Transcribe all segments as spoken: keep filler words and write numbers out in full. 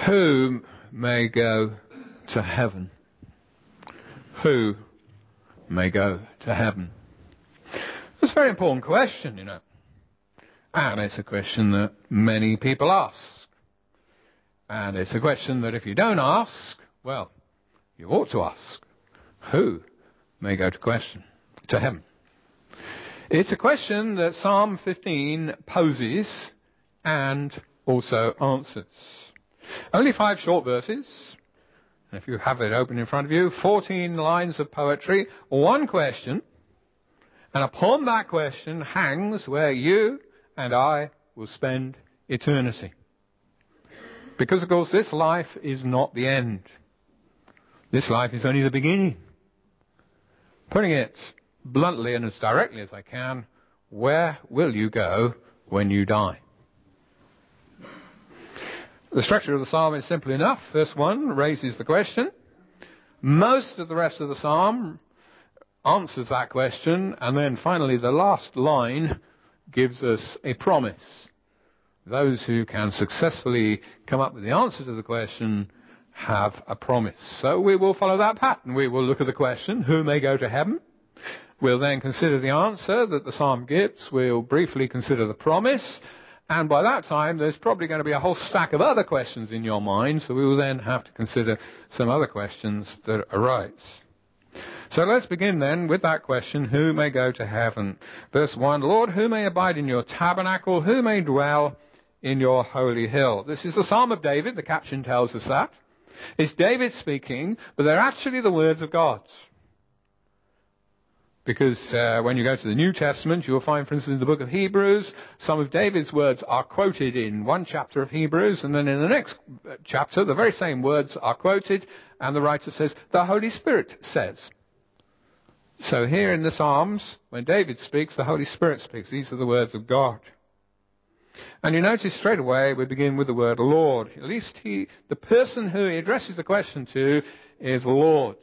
Who may go to heaven? Who may go to heaven? It's a very important question, you know. And it's a question that many people ask. And it's a question that if you don't ask, well, you ought to ask. Who may go to question to heaven? It's a question that Psalm fifteen poses and also answers. Only five short verses. If you have it open in front of you, fourteen lines of poetry, one question. And upon that question hangs where you and I will spend eternity. Because, of course, this life is not the end. This life is only the beginning. Putting it bluntly and as directly as I can, where will you go when you die? The structure of the psalm is simple enough. Verse one raises the question. Most of the rest of the psalm answers that question. And then finally the last line gives us a promise. Those who can successfully come up with the answer to the question have a promise. So we will follow that pattern. We will look at the question, who may go to heaven? We'll then consider the answer that the psalm gives. We'll briefly consider the promise. And by that time, there's probably going to be a whole stack of other questions in your mind. So we will then have to consider some other questions that arise. So let's begin then with that question, who may go to heaven? Verse one, Lord, who may abide in your tabernacle? Who may dwell in your holy hill? This is the Psalm of David. The caption tells us that. It's David speaking, but they're actually the words of God. Because uh, when you go to the New Testament, you'll find, for instance, in the book of Hebrews, some of David's words are quoted in one chapter of Hebrews, and then in the next chapter, the very same words are quoted, and the writer says, the Holy Spirit says. So here in the Psalms, when David speaks, the Holy Spirit speaks. These are the words of God. And you notice straight away we begin with the word Lord. At least he, the person who he addresses the question to is Lord.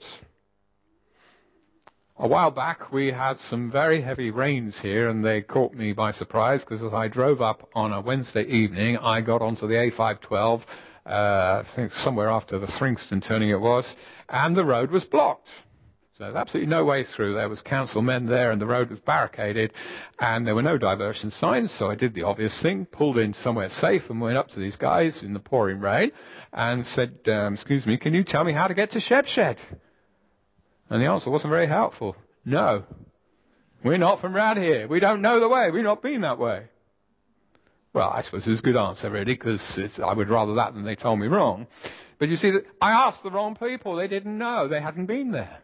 A while back we had some very heavy rains here and they caught me by surprise because as I drove up on a Wednesday evening I got onto the A five twelve, uh, I think somewhere after the Thringston turning it was, and the road was blocked. So there's absolutely no way through. There was council men there and the road was barricaded and there were no diversion signs. So I did the obvious thing, pulled in somewhere safe and went up to these guys in the pouring rain and said, um, excuse me, can you tell me how to get to Shepshed? And the answer wasn't very helpful. No. We're not from around here. We don't know the way. We've not been that way. Well, I suppose it's a good answer really because I would rather that than they told me wrong. But you see, I asked the wrong people. They didn't know. They hadn't been there.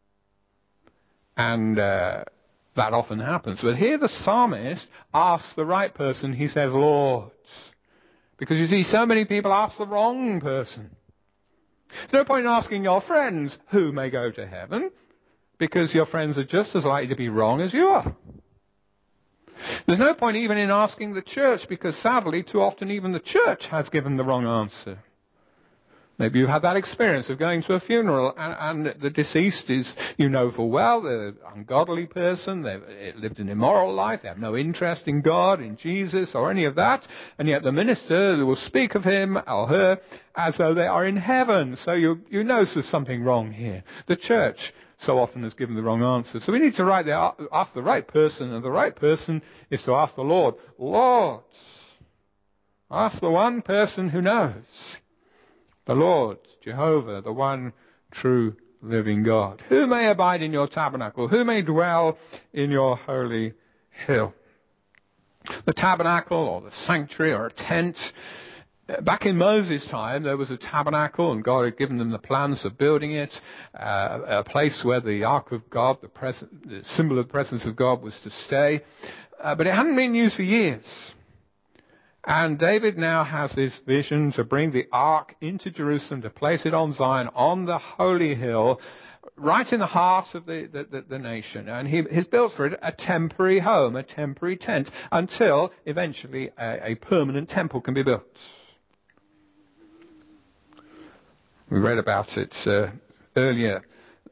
And uh, that often happens. But here the psalmist asks the right person. He says, Lord. Because you see, so many people ask the wrong person. There's no point in asking your friends who may go to heaven. Because your friends are just as likely to be wrong as you are. There's no point even in asking the church. Because sadly, too often even the church has given the wrong answer. Maybe you've had that experience of going to a funeral and, and the deceased is, you know full well, they're an ungodly person, they've lived an immoral life, they have no interest in God, in Jesus or any of that, and yet the minister will speak of him or her as though they are in heaven. So you, you know there's something wrong here. The church so often has given the wrong answer. So we need to write there, ask the right person, and the right person is to ask the Lord, Lord, ask the one person who knows. The Lord, Jehovah, the one true living God. Who may abide in your tabernacle? Who may dwell in your holy hill? The tabernacle or the sanctuary or a tent. Back in Moses' time, there was a tabernacle and God had given them the plans of building it. Uh, a place where the ark of God, the, pres- the symbol of the presence of God was to stay. Uh, but it hadn't been used for years. And David now has this vision to bring the ark into Jerusalem, to place it on Zion, on the holy hill, right in the heart of the, the, the, the nation. And he, he's built for it a temporary home, a temporary tent, until eventually a, a permanent temple can be built. We read about it uh, earlier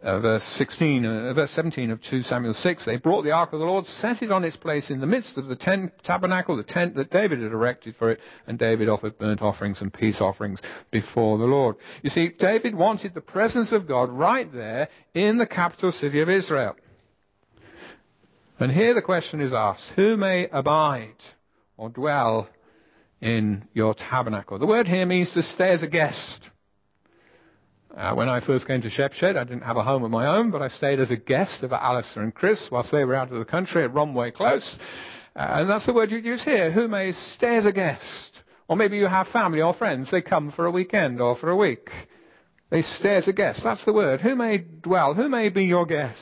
Uh, verse sixteen, uh, verse seventeen of two Samuel six, they brought the ark of the Lord, set it on its place in the midst of the tent, tabernacle, the tent that David had erected for it, and David offered burnt offerings and peace offerings before the Lord. You see, David wanted the presence of God right there in the capital city of Israel. And here the question is asked, who may abide or dwell in your tabernacle? The word here means to stay as a guest. Uh, when I first came to Shepshed, I didn't have a home of my own, but I stayed as a guest of Alistair and Chris whilst they were out of the country at Romway Close. Uh, and that's the word you use here. Who may stay as a guest? Or maybe you have family or friends. They come for a weekend or for a week. They stay as a guest. That's the word. Who may dwell? Who may be your guest?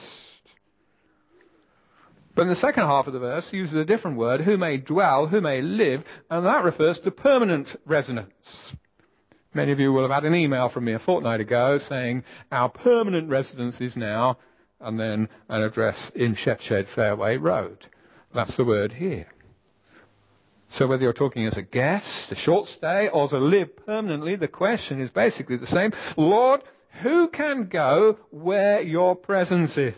But in the second half of the verse, he uses a different word. Who may dwell? Who may live? And that refers to permanent residence. Many of you will have had an email from me a fortnight ago saying our permanent residence is now, and then an address in Shepshed Fairway Road. That's the word here. So whether you're talking as a guest, a short stay, or to live permanently, the question is basically the same. Lord, who can go where your presence is?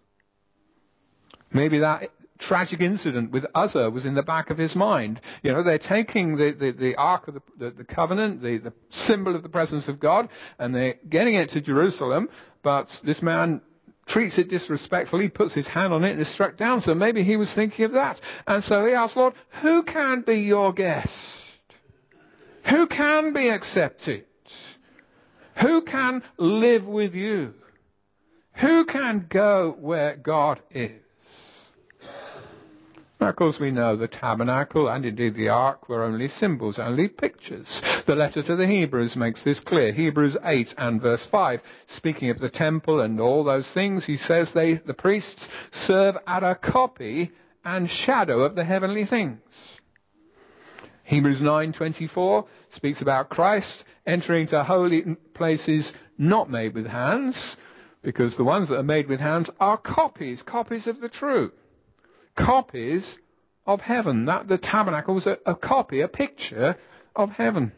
Maybe that tragic incident with Uzzah was in the back of his mind. You know, they're taking the, the, the Ark of the, the, the Covenant, the, the symbol of the presence of God, and they're getting it to Jerusalem, but this man treats it disrespectfully, puts his hand on it, and is struck down. So maybe he was thinking of that. And so he asked, Lord, who can be your guest? Who can be accepted? Who can live with you? Who can go where God is? Now, of course, we know the tabernacle and indeed the ark were only symbols, only pictures. The letter to the Hebrews makes this clear. Hebrews eight and verse five, speaking of the temple and all those things, he says they, the priests serve at a copy and shadow of the heavenly things. Hebrews nine twenty-four speaks about Christ entering to holy places not made with hands, because the ones that are made with hands are copies, copies of the true. Copies of heaven. That the tabernacle was a, a copy, a picture of heaven.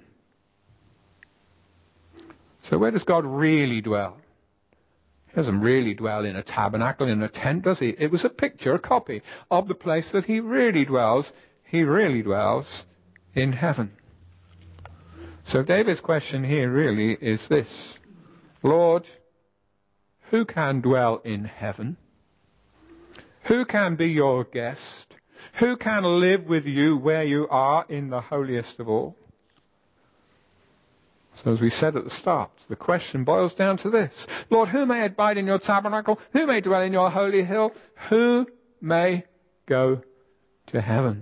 So where does God really dwell? He doesn't really dwell in a tabernacle, in a tent, does he? It was a picture, a copy of the place that he really dwells. He really dwells in heaven. So David's question here really is this: Lord, who can dwell in heaven? Who can be your guest? Who can live with you where you are in the holiest of all? So as we said at the start, the question boils down to this: Lord, who may abide in your tabernacle? Who may dwell in your holy hill? Who may go to heaven?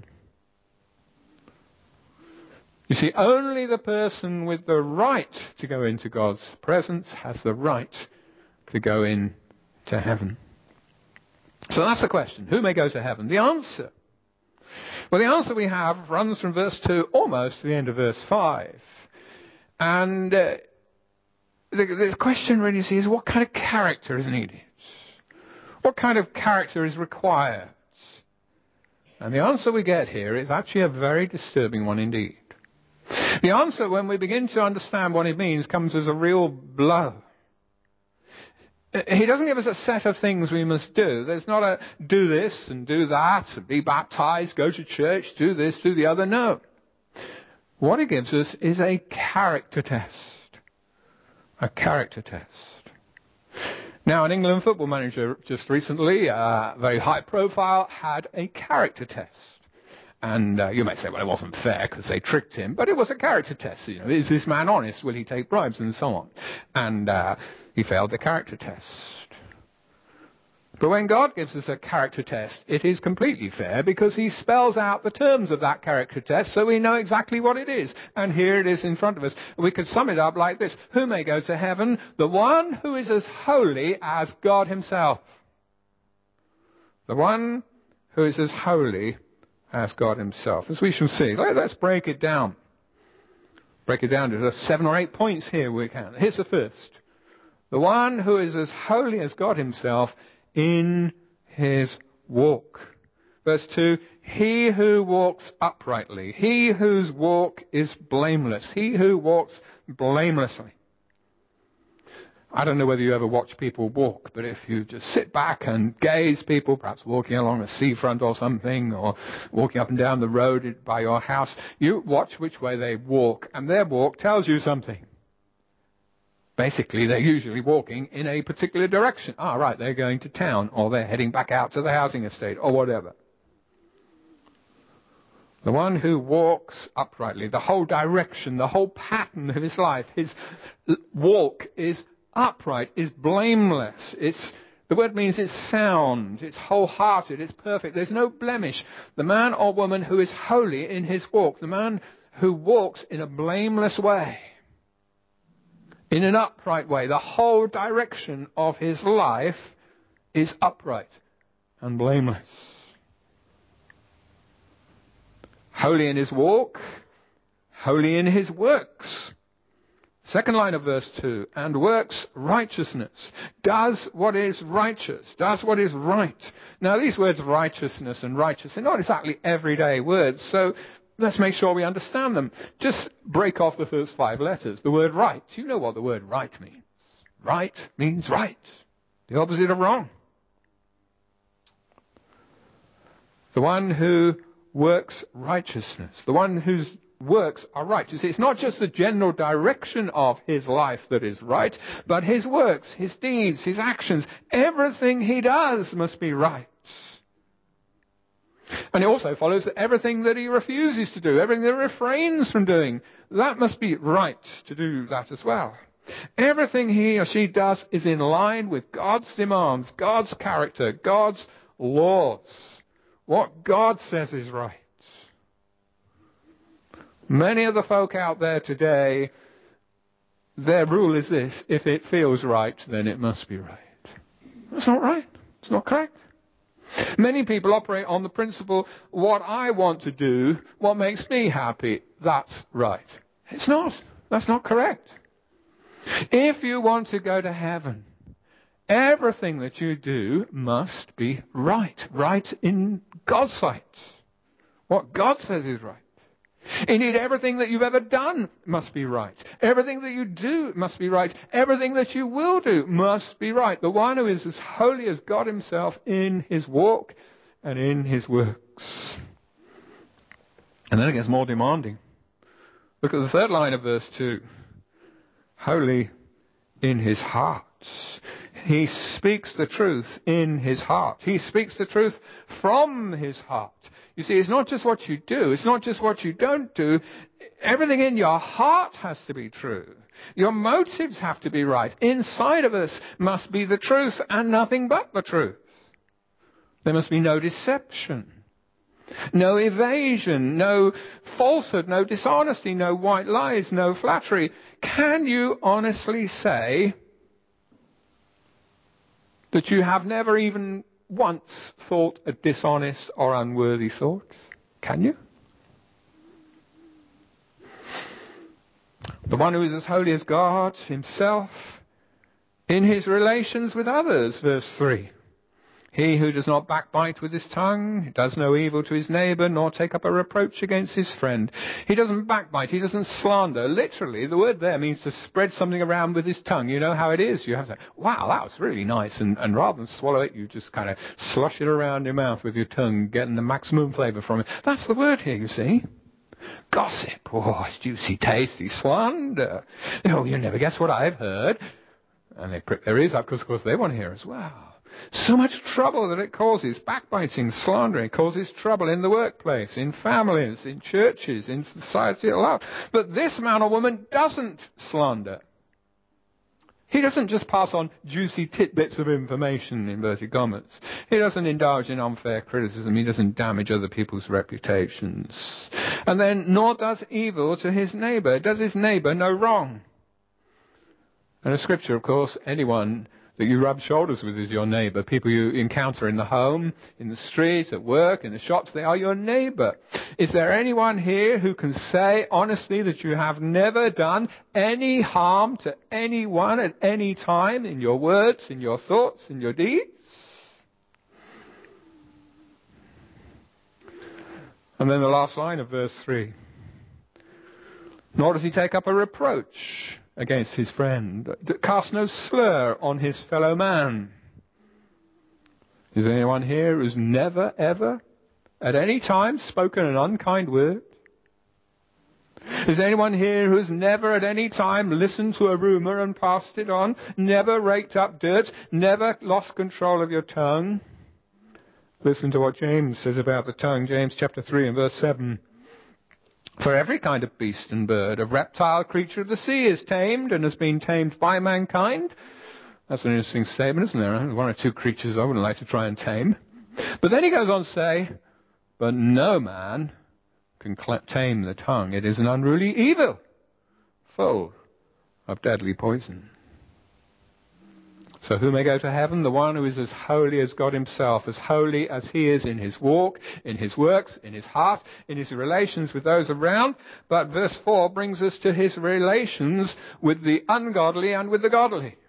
You see, only the person with the right to go into God's presence has the right to go in to heaven. So that's the question. Who may go to heaven? The answer. Well, the answer we have runs from verse two almost to the end of verse five. And uh, the, the question really is, what kind of character is needed? What kind of character is required? And the answer we get here is actually a very disturbing one indeed. The answer, when we begin to understand what it means, comes as a real blow. He doesn't give us a set of things we must do. There's not a do this and do that, and be baptized, go to church, do this, do the other. No. What he gives us is a character test. A character test. Now, an England football manager just recently, uh, very high profile, had a character test. And uh, you may say, well, it wasn't fair because they tricked him, but it was a character test. You know, is this man honest? Will he take bribes? And so on. And uh, he failed the character test. But when God gives us a character test, it is completely fair because he spells out the terms of that character test so we know exactly what it is. And here it is in front of us. We could sum it up like this: who may go to heaven? The one who is as holy as God himself. The one who is as holy as God himself. As we shall see. Let's break it down. Break it down to seven or eight points here we can. Here's the first. The one who is as holy as God himself in his walk. Verse two, he who walks uprightly, he whose walk is blameless, he who walks blamelessly. I don't know whether you ever watch people walk, but if you just sit back and gaze people, perhaps walking along a seafront or something, or walking up and down the road by your house, you watch which way they walk, and their walk tells you something. Basically, they're usually walking in a particular direction. Ah, right, they're going to town, or they're heading back out to the housing estate, or whatever. The one who walks uprightly, the whole direction, the whole pattern of his life, his walk is upright, is blameless. It's, the word means it's sound, it's wholehearted, it's perfect. There's no blemish. The man or woman who is holy in his walk, the man who walks in a blameless way, in an upright way, the whole direction of his life is upright and blameless. Holy in his walk, holy in his works. Second line of verse two, and works righteousness, does what is righteous, does what is right. Now these words righteousness and righteous are not exactly everyday words, so let's make sure we understand them. Just break off the first five letters. The word right, you know what the word right means. Right means right, the opposite of wrong. The one who works righteousness, the one whose works are right. You see, it's not just the general direction of his life that is right, but his works, his deeds, his actions, everything he does must be right. And it also follows that everything that he refuses to do, everything that he refrains from doing, that must be right to do that as well. Everything he or she does is in line with God's demands, God's character, God's laws. What God says is right. Many of the folk out there today, their rule is this: if it feels right, then it must be right. That's not right. It's not correct. Many people operate on the principle, what I want to do, what makes me happy, that's right. It's not. That's not correct. If you want to go to heaven, everything that you do must be right. Right in God's sight. What God says is right. Indeed, everything that you've ever done must be right. Everything that you do must be right. Everything that you will do must be right. The one who is as holy as God himself in his walk and in his works. And then it gets more demanding. Look at the third line of verse two. Holy in his heart. He speaks the truth in his heart. He speaks the truth from his heart. You see, it's not just what you do. It's not just what you don't do. Everything in your heart has to be true. Your motives have to be right. Inside of us must be the truth and nothing but the truth. There must be no deception, no evasion, no falsehood, no dishonesty, no white lies, no flattery. Can you honestly say that you have never even once thought a dishonest or unworthy thought? Can you? The one who is as holy as God himself in his relations with others, verse three. He who does not backbite with his tongue, does no evil to his neighbour, nor take up a reproach against his friend. He doesn't backbite, he doesn't slander. Literally, the word there means to spread something around with his tongue. You know how it is. You have to say, wow, that was really nice. And, and rather than swallow it, you just kind of slush it around your mouth with your tongue, getting the maximum flavour from it. That's the word here, you see. Gossip. Oh, it's juicy, tasty. Slander. Oh, you never guess what I've heard. And they prick their ears up because, of course, they want to hear as well. So much trouble that it causes. Backbiting, slandering, causes trouble in the workplace, in families, in churches, in society at large. But this man or woman doesn't slander. He doesn't just pass on juicy tidbits of information, inverted commas. He doesn't indulge in unfair criticism. He doesn't damage other people's reputations. And then, nor does evil to his neighbour. Does his neighbour no wrong? And in Scripture, of course, anyone that you rub shoulders with is your neighbour. People you encounter in the home, in the street, at work, in the shops, they are your neighbour. Is there anyone here who can say honestly that you have never done any harm to anyone at any time in your words, in your thoughts, in your deeds? And then the last line of verse three. Nor does he take up a reproach against his friend. Cast no slur on his fellow man. Is there anyone here who's never, ever, at any time spoken an unkind word? Is there anyone here who's never at any time listened to a rumor and passed it on? Never raked up dirt? Never lost control of your tongue? Listen to what James says about the tongue. James chapter three and verse seven. For every kind of beast and bird, of reptile, creature of the sea is tamed and has been tamed by mankind. That's an interesting statement, isn't there? One or two creatures I wouldn't like to try and tame. But then he goes on to say, but no man can tame the tongue. It is an unruly evil, full of deadly poison. So who may go to heaven? The one who is as holy as God himself, as holy as he is in his walk, in his works, in his heart, in his relations with those around. But verse four brings us to his relations with the ungodly and with the godly.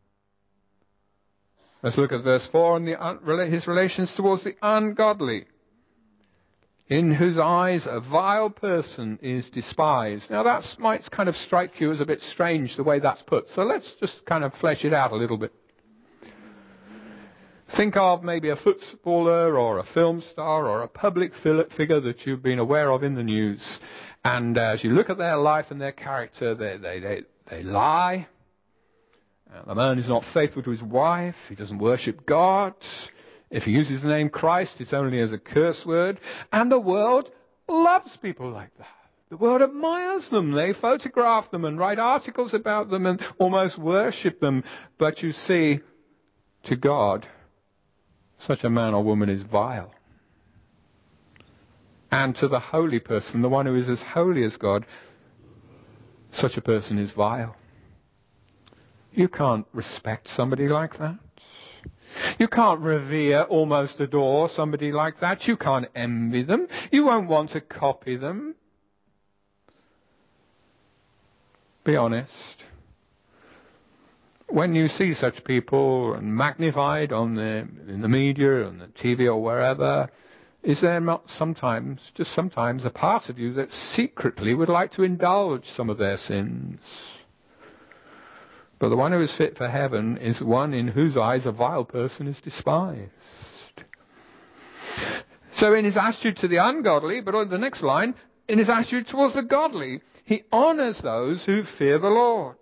Let's look at verse four and the, his relations towards the ungodly, in whose eyes a vile person is despised. Now that might kind of strike you as a bit strange the way that's put. So let's just kind of flesh it out a little bit. Think of maybe a footballer or a film star or a public figure that you've been aware of in the news. And uh, as you look at their life and their character, they, they, they, they lie. Uh, the man is not faithful to his wife. He doesn't worship God. If he uses the name Christ, it's only as a curse word. And the world loves people like that. The world admires them. They photograph them and write articles about them and almost worship them. But you see, to God, such a man or woman is vile. And to the holy person, the one who is as holy as God, such a person is vile. You can't respect somebody like that. You can't revere, almost adore somebody like that. You can't envy them. You won't want to copy them. Be honest. When you see such people magnified on the, in the media, on the T V or wherever, is there not sometimes, just sometimes, a part of you that secretly would like to indulge some of their sins? But the one who is fit for heaven is one in whose eyes a vile person is despised. So in his attitude to the ungodly, but on the next line, in his attitude towards the godly, he honors those who fear the Lord.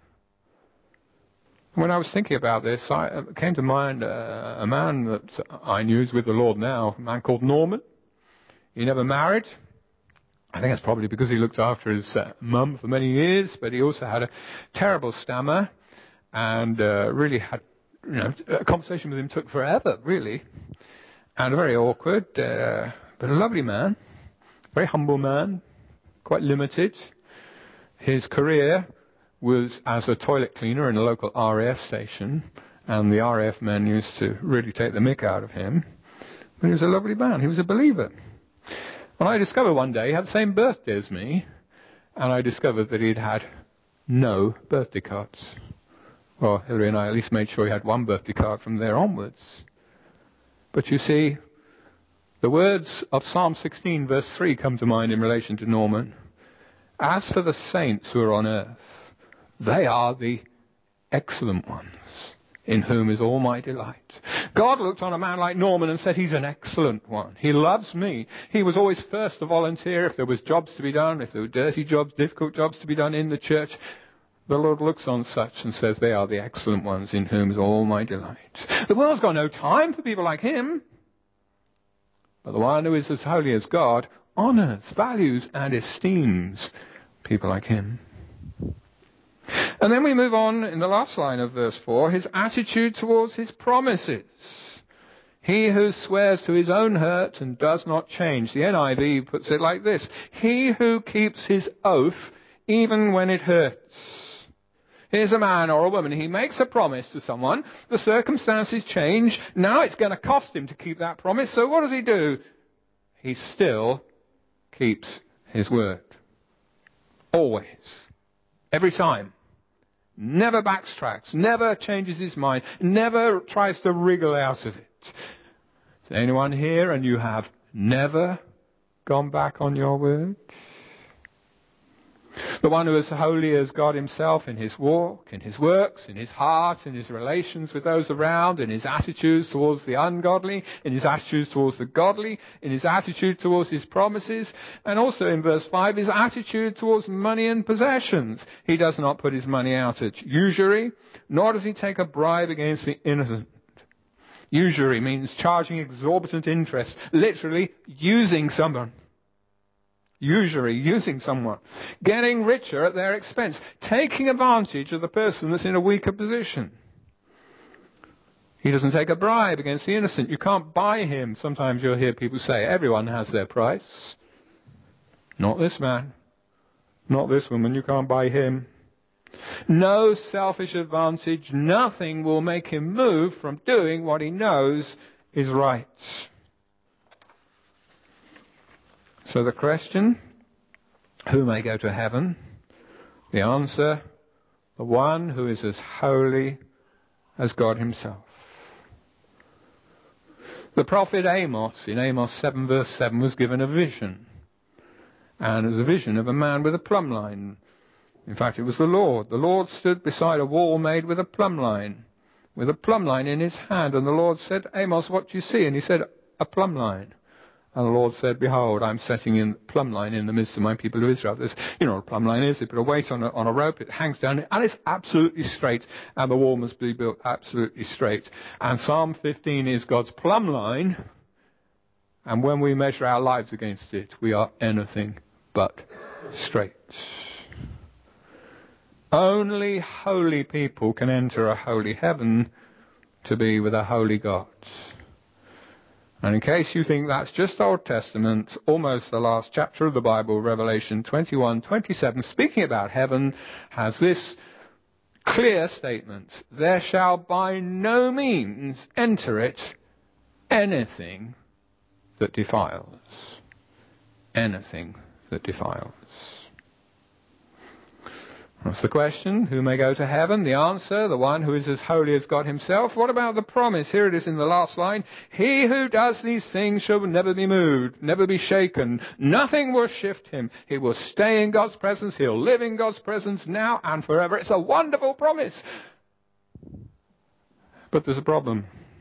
When I was thinking about this, I, it came to mind uh, a man that I knew is with the Lord now, a man called Norman. He never married. I think that's probably because he looked after his uh, mum for many years, but he also had a terrible stammer and uh, really had, you know, a conversation with him took forever, really, and very awkward, uh, but a lovely man, very humble man, quite limited. His career was as a toilet cleaner in a local R A F station, and the R A F men used to really take the mick out of him, but he was a lovely man. He was a believer. Well, I discovered one day he had the same birthday as me, and I discovered that he'd had no birthday cards. Well, Hilary and I at least made sure he had one birthday card from there onwards. But you see, the words of Psalm sixteen verse three come to mind in relation to Norman. As for the saints who are on earth, they are the excellent ones, in whom is all my delight. God looked on a man like Norman and said, he's an excellent one. He loves me. He was always first to volunteer if there was jobs to be done, if there were dirty jobs, difficult jobs to be done in the church. The Lord looks on such and says, they are the excellent ones, in whom is all my delight. The world's got no time for people like him. But the one who is as holy as God honors, values, and esteems people like him. And then we move on in the last line of verse four, his attitude towards his promises. He who swears to his own hurt and does not change. The N I V puts it like this. He who keeps his oath even when it hurts. Here's a man or a woman. He makes a promise to someone. The circumstances change. Now it's going to cost him to keep that promise. So what does he do? He still keeps his word. Always. Every time. Never backtracks. Never changes his mind. Never tries to wriggle out of it. Is there anyone here and you have never gone back on your word? The one who is holy as God himself in his walk, in his works, in his heart, in his relations with those around, in his attitudes towards the ungodly, in his attitudes towards the godly, in his attitude towards his promises, and also in verse five, his attitude towards money and possessions. He does not put his money out at usury, nor does he take a bribe against the innocent. Usury means charging exorbitant interest, literally using someone. Usury, using someone. Getting richer at their expense. Taking advantage of the person that's in a weaker position. He doesn't take a bribe against the innocent. You can't buy him. Sometimes you'll hear people say, everyone has their price. Not this man. Not this woman. You can't buy him. No selfish advantage. Nothing will make him move from doing what he knows is right. So the question, who may go to heaven? The answer, the one who is as holy as God himself. The prophet Amos, in Amos seven verse seven, was given a vision. And it was a vision of a man with a plumb line. In fact, it was the Lord. The Lord stood beside a wall made with a plumb line, with a plumb line in his hand. And the Lord said, Amos, what do you see? And he said, a plumb line. And the Lord said, behold, I'm setting in plumb line in the midst of my people of Israel. There's, you know what a plumb line is. They put a weight on a, on a rope, it hangs down, and it's absolutely straight. And the wall must be built absolutely straight. And Psalm fifteen is God's plumb line. And when we measure our lives against it, we are anything but straight. Only holy people can enter a holy heaven to be with a holy God. And in case you think that's just Old Testament, almost the last chapter of the Bible, Revelation twenty-one twenty-seven, speaking about heaven, has this clear statement: there shall by no means enter it anything that defiles. Anything that defiles. What's the question? Who may go to heaven? The answer, the one who is as holy as God himself. What about the promise? Here it is in the last line. He who does these things shall never be moved, never be shaken. Nothing will shift him. He will stay in God's presence. He'll live in God's presence now and forever. It's a wonderful promise. But there's a problem.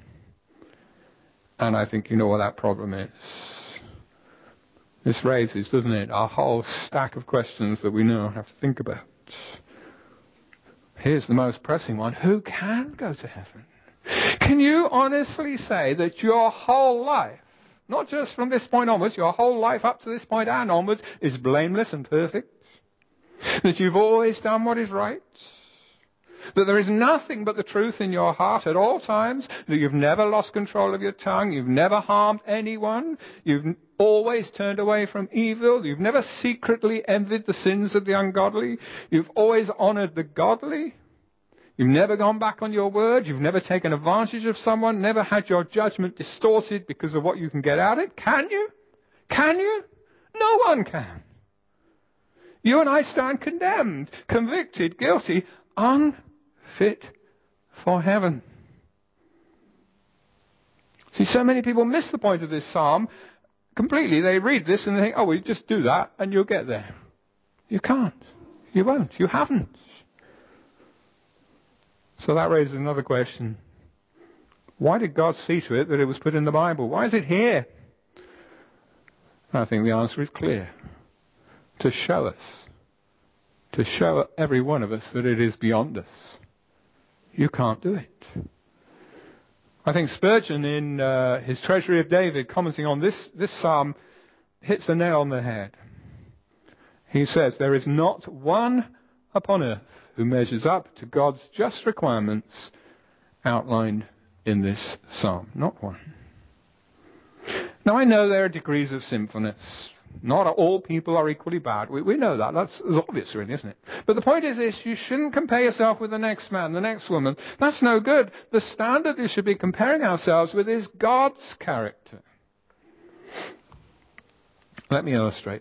And I think you know what that problem is. This raises, doesn't it, a whole stack of questions that we now have to think about. Here's the most pressing one. Who can go to heaven? Can you honestly say that your whole life, not just from this point onwards, your whole life up to this point and onwards, is blameless and perfect? That you've always done what is right? That there is nothing but the truth in your heart at all times? That you've never lost control of your tongue? You've never harmed anyone? You've always turned away from evil? You've never secretly envied the sins of the ungodly? You've always honored the godly? You've never gone back on your word? You've never taken advantage of someone? Never had your judgment distorted because of what you can get out of it? Can you? Can you? No one can. You and I stand condemned, convicted, guilty, unfit for heaven. See, so many people miss the point of this psalm completely. They read this and they think, oh, well, you just do that and you'll get there. You can't. You won't. You haven't. So that raises another question. Why did God see to it that it was put in the Bible? Why is it here? I think the answer is clear. To show us. To show every one of us that it is beyond us. You can't do it. I think Spurgeon, in uh, his Treasury of David, commenting on this, this psalm, hits the nail on the head. He says, there is not one upon earth who measures up to God's just requirements outlined in this psalm. Not one. Now, I know there are degrees of sinfulness. Not all people are equally bad. We, we know that. That's, that's obvious, really, isn't it? But the point is this, you shouldn't compare yourself with the next man, the next woman. That's no good. The standard we should be comparing ourselves with is God's character. Let me illustrate.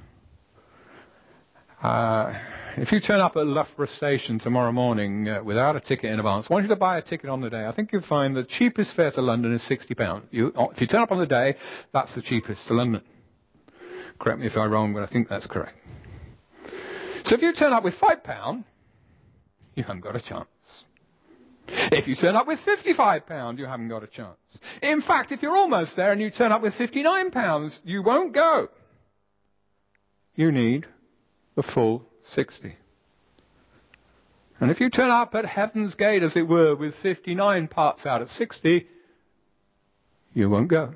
Uh, if you turn up at Loughborough Station tomorrow morning uh, without a ticket in advance, I want you to buy a ticket on the day. I think you'll find the cheapest fare to London is sixty pounds. You, if you turn up on the day, that's the cheapest to London. Correct me if I'm wrong, but I think that's correct. So if you turn up with five pounds, you haven't got a chance. If you turn up with fifty-five pounds, you haven't got a chance. In fact, if you're almost there and you turn up with fifty-nine pounds, you won't go. You need the full sixty. And if you turn up at heaven's gate, as it were, with fifty-nine parts out of sixty, you won't go.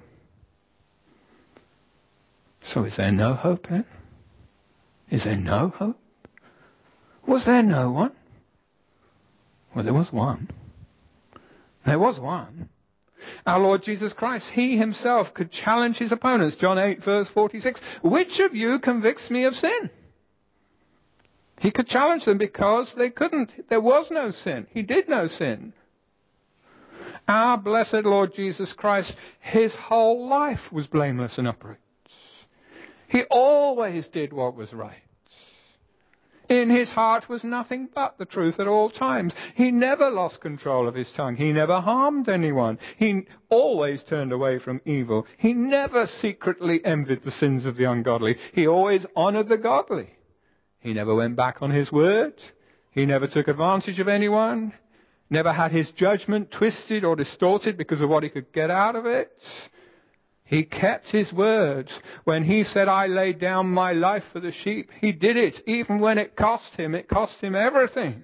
So is there no hope then? Is there no hope? Was there no one? Well, there was one. There was one. Our Lord Jesus Christ, He Himself could challenge His opponents. John eight, verse forty-six. Which of you convicts me of sin? He could challenge them because they couldn't. There was no sin. He did no sin. Our blessed Lord Jesus Christ, His whole life was blameless and upright. He always did what was right. In His heart was nothing but the truth at all times. He never lost control of His tongue. He never harmed anyone. He always turned away from evil. He never secretly envied the sins of the ungodly. He always honored the godly. He never went back on His word. He never took advantage of anyone. Never had His judgment twisted or distorted because of what He could get out of it. He kept His word. When He said, I laid down my life for the sheep, He did it. Even when it cost Him, it cost Him everything.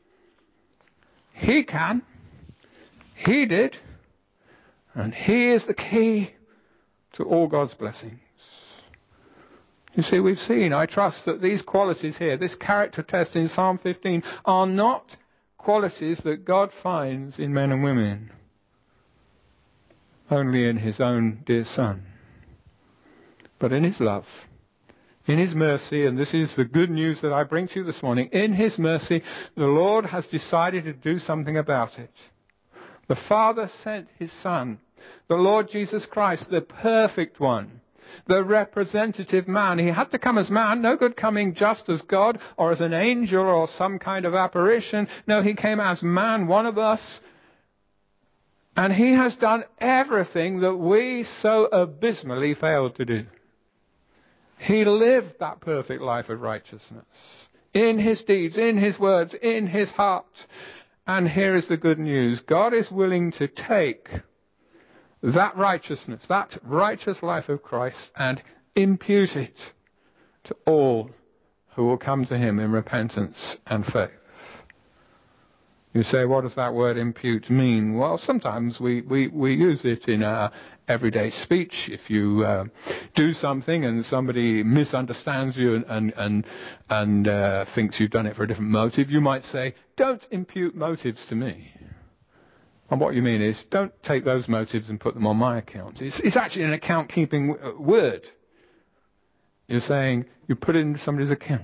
He can. He did. And He is the key to all God's blessings. You see, we've seen, I trust, that these qualities here, this character test in Psalm fifteen, are not qualities that God finds in men and women. Only in His own dear Son, but in His love, in His mercy, and this is the good news that I bring to you this morning. In His mercy, the Lord has decided to do something about it. The Father sent His Son, the Lord Jesus Christ, the perfect one, the representative man. He had to come as man, no good coming just as God or as an angel or some kind of apparition. No, He came as man, one of us. And He has done everything that we so abysmally failed to do. He lived that perfect life of righteousness in His deeds, in His words, in His heart. And here is the good news. God is willing to take that righteousness, that righteous life of Christ, and impute it to all who will come to Him in repentance and faith. You say, what does that word impute mean? Well, sometimes we, we, we use it in our everyday speech. If you uh, do something and somebody misunderstands you and, and, and, and uh, thinks you've done it for a different motive, you might say, don't impute motives to me. And what you mean is, don't take those motives and put them on my account. It's, it's actually an account-keeping word. You're saying, you put it into somebody's account.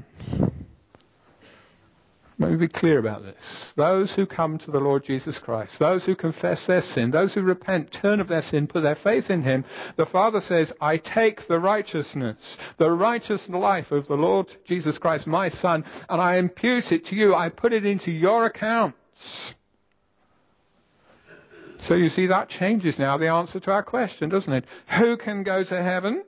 Let me be clear about this. Those who come to the Lord Jesus Christ, those who confess their sin, those who repent, turn of their sin, put their faith in Him, the Father says, I take the righteousness, the righteous life of the Lord Jesus Christ, my Son, and I impute it to you. I put it into your accounts. So you see, that changes now the answer to our question, doesn't it? Who can go to heaven?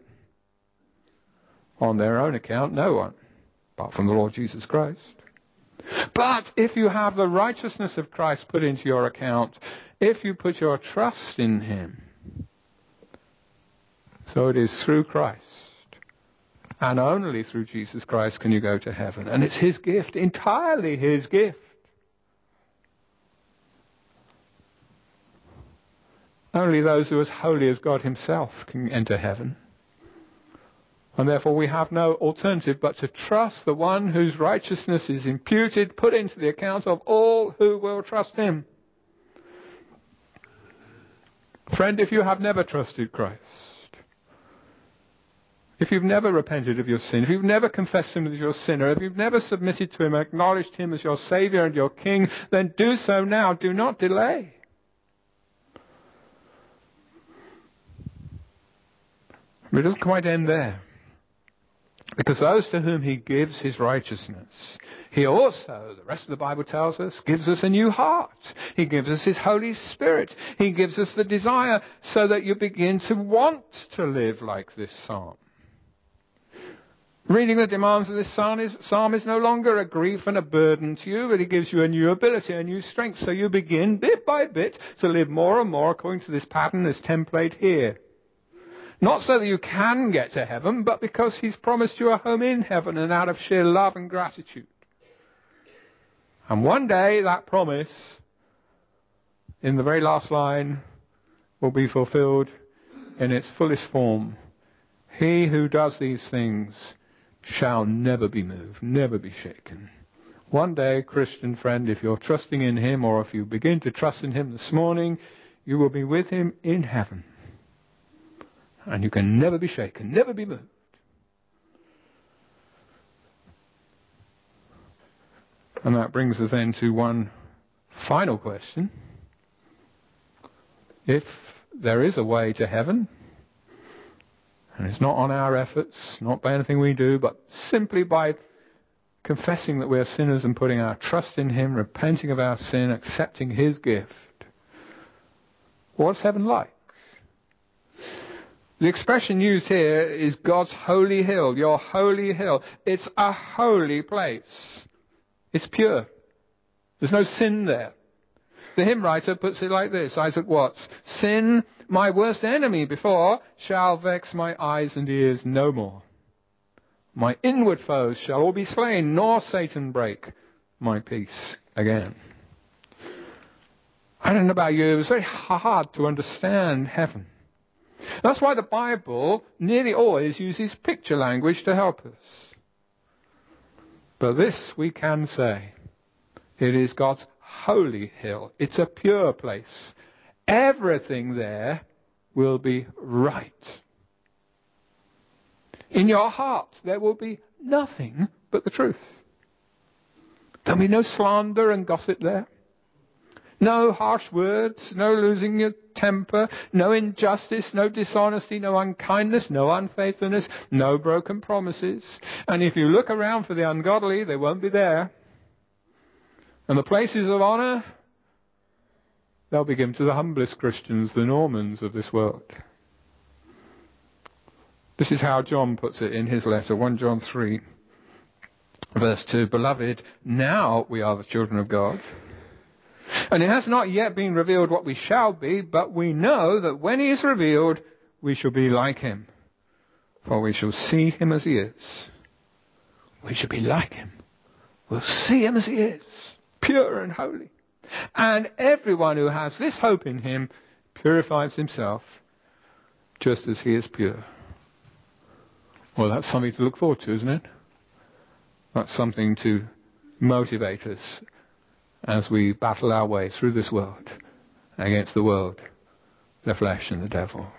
On their own account, no one, apart from the Lord Jesus Christ. But if you have the righteousness of Christ put into your account, if you put your trust in Him, so it is through Christ, and only through Jesus Christ can you go to heaven. And it's His gift, entirely His gift. Only those who are as holy as God Himself can enter heaven. And therefore we have no alternative but to trust the one whose righteousness is imputed, put into the account of all who will trust Him. Friend, if you have never trusted Christ, if you've never repented of your sin, if you've never confessed Him as your sinner, if you've never submitted to Him, acknowledged Him as your Saviour and your King, then do so now. Do not delay. But it doesn't quite end there. Because those to whom He gives His righteousness, He also, the rest of the Bible tells us, gives us a new heart. He gives us His Holy Spirit. He gives us the desire so that you begin to want to live like this psalm. Reading the demands of this psalm is, psalm is no longer a grief and a burden to you, but it gives you a new ability, a new strength. So you begin bit by bit to live more and more according to this pattern, this template here. Not so that you can get to heaven, but because he's promised you a home in heaven and out of sheer love and gratitude. And one day that promise, in the very last line, will be fulfilled in its fullest form. He who does these things shall never be moved, never be shaken. One day, Christian friend, if you're trusting in him, or if you begin to trust in him this morning, you will be with him in heaven. And you can never be shaken, never be moved. And that brings us then to one final question. If there is a way to heaven, and it's not on our efforts, not by anything we do, but simply by confessing that we are sinners and putting our trust in him, repenting of our sin, accepting his gift, what's heaven like? The expression used here is God's holy hill, your holy hill. It's a holy place. It's pure. There's no sin there. The hymn writer puts it like this, Isaac Watts: sin, my worst enemy before, shall vex my eyes and ears no more. My inward foes shall all be slain, nor Satan break my peace again. I don't know about you, it was very hard to understand heaven. That's why the Bible nearly always uses picture language to help us. But this we can say. It is God's holy hill. It's a pure place. Everything there will be right. In your heart there will be nothing but the truth. There'll be no slander and gossip there. No harsh words, no losing your temper, no injustice, no dishonesty, no unkindness, no unfaithfulness, no broken promises. And if you look around for the ungodly, they won't be there. And the places of honour, they'll be given to the humblest Christians, the Normans of this world. This is how John puts it in his letter, First John three, verse two. Beloved, now we are the children of God. And it has not yet been revealed what we shall be, but we know that when he is revealed, we shall be like him. For we shall see him as he is. We shall be like him. We'll see him as he is, pure and holy. And everyone who has this hope in him purifies himself just as he is pure. Well, that's something to look forward to, isn't it? That's something to motivate us as we battle our way through this world against the world, the flesh and the devil.